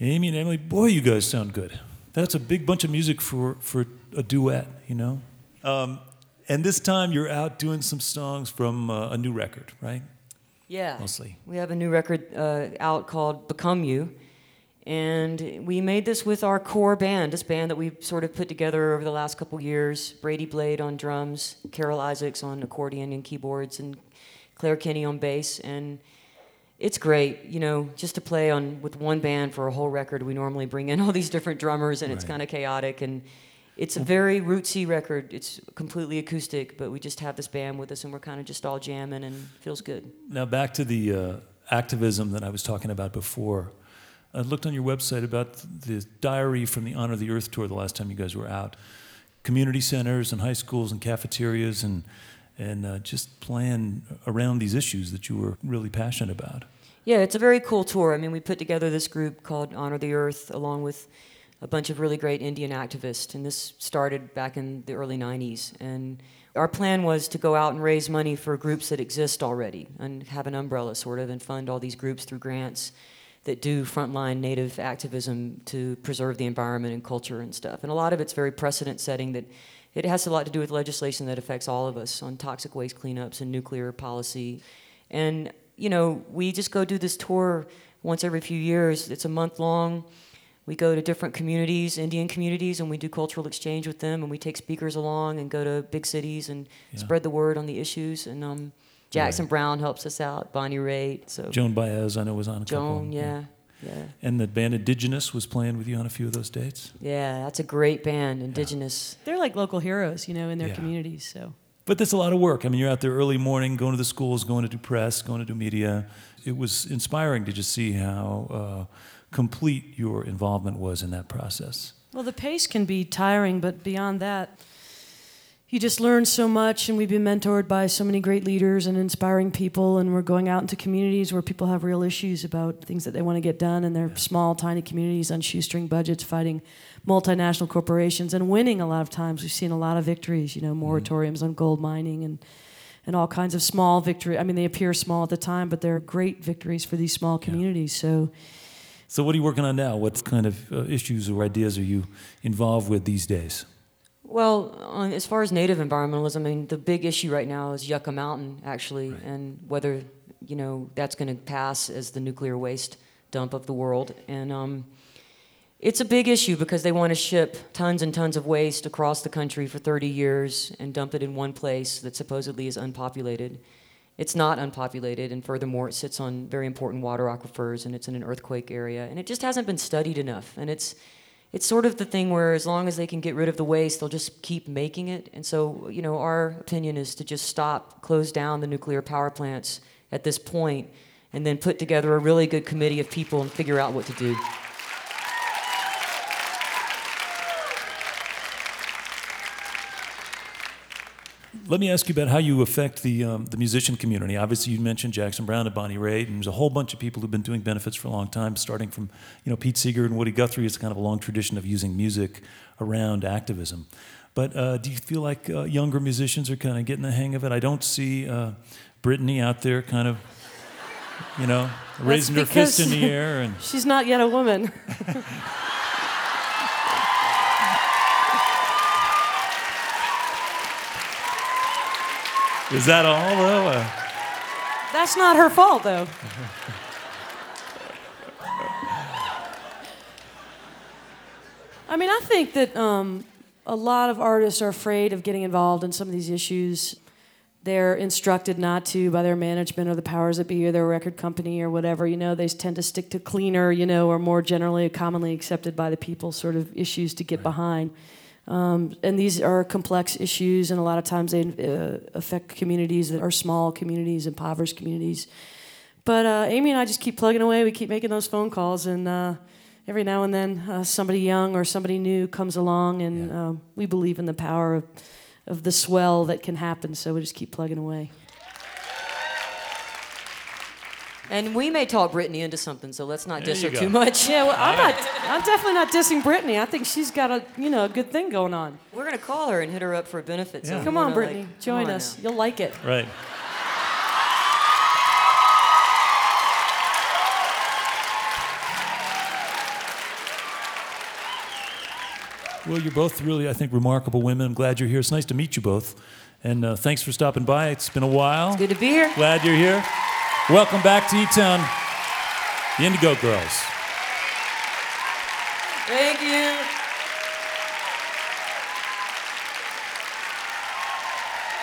Amy and Emily, boy, you guys sound good. That's a big bunch of music for a duet, you know? And this time you're out doing some songs from a new record, right? Yeah. Mostly. We have a new record out called Become You. And we made this with our core band, this band that we sort of put together over the last couple years. Brady Blade on drums, Carol Isaacs on accordion and keyboards, and Claire Kinney on bass. And it's great, you know, just to play with one band for a whole record. We normally bring in all these different drummers, and it's kind of chaotic. And it's a very rootsy record. It's completely acoustic, but we just have this band with us, and we're kind of just all jamming, and it feels good. Now back to the activism that I was talking about before. I looked on your website about the diary from the Honor the Earth tour the last time you guys were out. Community centers and high schools and cafeterias and just playing around these issues that you were really passionate about. Yeah, it's a very cool tour. I mean, we put together this group called Honor the Earth along with a bunch of really great Indian activists, and this started back in the early 90s. And our plan was to go out and raise money for groups that exist already and have an umbrella sort of and fund all these groups through grants that do frontline native activism to preserve the environment and culture and stuff. And a lot of it's very precedent setting that it has a lot to do with legislation that affects all of us on toxic waste cleanups and nuclear policy. And, you know, we just go do this tour once every few years. It's a month long. We go to different communities, Indian communities, and we do cultural exchange with them, and we take speakers along and go to big cities and spread the word on the issues. And Jackson Brown helps us out, Bonnie Raitt. So Joan Baez, I know, was on a couple. Joan, yeah. And the band Indigenous was playing with you on a few of those dates? Yeah, that's a great band, Indigenous. They're like local heroes, you know, in their communities, so. But that's a lot of work. I mean, you're out there early morning, going to the schools, going to do press, going to do media. It was inspiring to just see how complete your involvement was in that process. Well, the pace can be tiring, but beyond that, you just learn so much, and we've been mentored by so many great leaders and inspiring people, and we're going out into communities where people have real issues about things that they want to get done, and they're small, tiny communities on shoestring budgets fighting multinational corporations and winning a lot of times. We've seen a lot of victories, you know, moratoriums on gold mining and all kinds of small victories. I mean, they appear small at the time, but they're great victories for these small communities. So what are you working on now? What kind of issues or ideas are you involved with these days? Well, as far as native environmentalism, I mean, the big issue right now is Yucca Mountain, actually, and whether, you know, that's going to pass as the nuclear waste dump of the world. And it's a big issue because they want to ship tons and tons of waste across the country for 30 years and dump it in one place that supposedly is unpopulated. It's not unpopulated, and furthermore, it sits on very important water aquifers, and it's in an earthquake area, and it just hasn't been studied enough. And it's sort of the thing where as long as they can get rid of the waste, they'll just keep making it. And so, you know, our opinion is to just close down the nuclear power plants at this point, and then put together a really good committee of people and figure out what to do. Let me ask you about how you affect the musician community. Obviously, you mentioned Jackson Browne and Bonnie Raitt, and there's a whole bunch of people who've been doing benefits for a long time, starting from, you know, Pete Seeger and Woody Guthrie. It's kind of a long tradition of using music around activism. But do you feel like younger musicians are kind of getting the hang of it? I don't see Brittany out there kind of, you know, raising her fist in the air. And she's not yet a woman. Is that all, though? That's not her fault, though. I mean, I think that a lot of artists are afraid of getting involved in some of these issues. They're instructed not to by their management or the powers that be or their record company or whatever. You know, they tend to stick to cleaner, you know, or more generally commonly accepted by the people sort of issues to get behind. And these are complex issues, and a lot of times they affect communities that are small communities, impoverished communities. But Amy and I just keep plugging away. We keep making those phone calls, and every now and then somebody young or somebody new comes along, and we believe in the power of the swell that can happen, so we just keep plugging away. And we may talk Brittany into something, so let's not diss her too much. Yeah, well, I'm definitely not dissing Brittany. I think she's got a good thing going on. We're gonna call her and hit her up for a benefit. Yeah. So Come on, Brittany, join us. Now. You'll like it. Right. Well, you're both really, I think, remarkable women. I'm glad you're here. It's nice to meet you both. And thanks for stopping by. It's been a while. It's good to be here. Glad you're here. Welcome back to E-Town, the Indigo Girls. Thank you.